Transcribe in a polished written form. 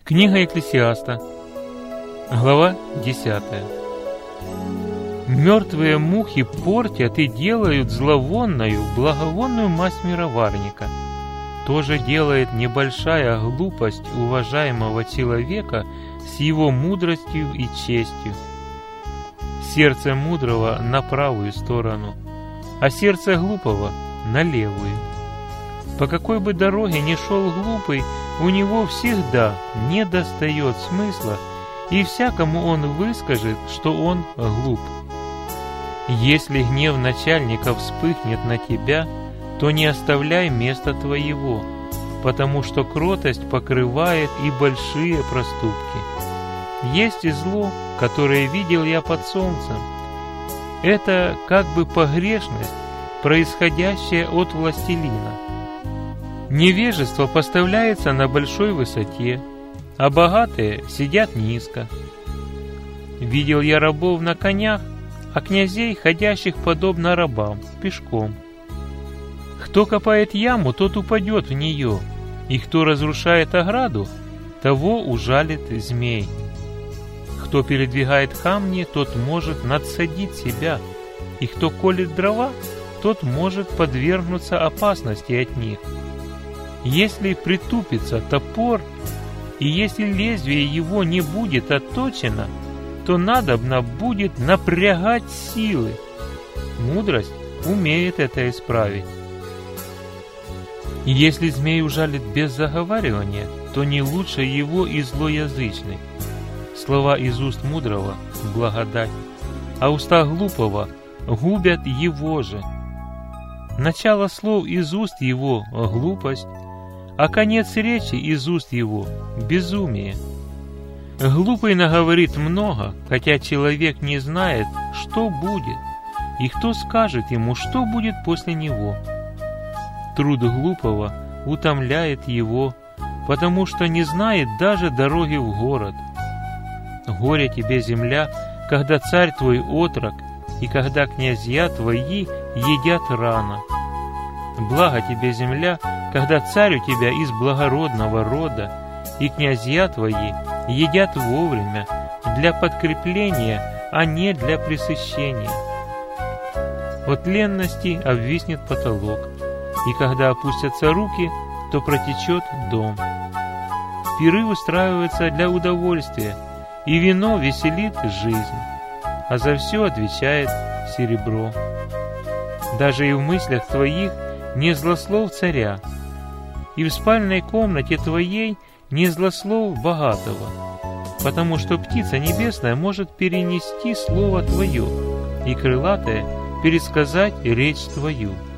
Книга Екклесиаста, глава 10. Мертвые мухи портят и делают зловонную, благовонную мазь мироварника. То же делает небольшая глупость уважаемого человека с его мудростью и честью. Сердце мудрого на правую сторону, а сердце глупого на левую. По какой бы дороге ни шел глупый, у него всегда недостает смысла, и всякому он выскажет, что он глуп. Если гнев начальника вспыхнет на тебя, то не оставляй места твоего, потому что кротость покрывает и большие проступки. Есть и зло, которое видел я под солнцем. Это как бы погрешность, происходящая от властелина. Невежество поставляется на большой высоте, а богатые сидят низко. Видел я рабов на конях, а князей, ходящих подобно рабам, пешком. Кто копает яму, тот упадет в нее, и кто разрушает ограду, того ужалит змей. Кто передвигает камни, тот может надсадить себя, и кто колет дрова, тот может подвергнуться опасности от них. Если притупится топор, и если лезвие его не будет отточено, то надобно будет напрягать силы. Мудрость умеет это исправить. Если змей ужалит без заговаривания, то не лучше его и злоязычный. Слова из уст мудрого — благодать, а уста глупого губят его же. Начало слов из уст его — глупость, а конец речи из уст его — безумие. Глупый наговорит много, хотя человек не знает, что будет, и кто скажет ему, что будет после него. Труд глупого утомляет его, потому что не знает даже дороги в город. Горе тебе, земля, когда царь твой отрок, и когда князья твои едят рано. Благо тебе, земля, когда царь у тебя из благородного рода, и князья твои едят вовремя, для подкрепления, а не для пресыщения. От ленности обвиснет потолок, и когда опустятся руки, то протечет дом. Пиры устраиваются для удовольствия, и вино веселит жизнь, а за все отвечает серебро. Даже и в мыслях твоих не злослов царя, и в спальной комнате твоей не злослов богатого, потому что птица небесная может перенести слово твое, и крылатая пересказать речь твою.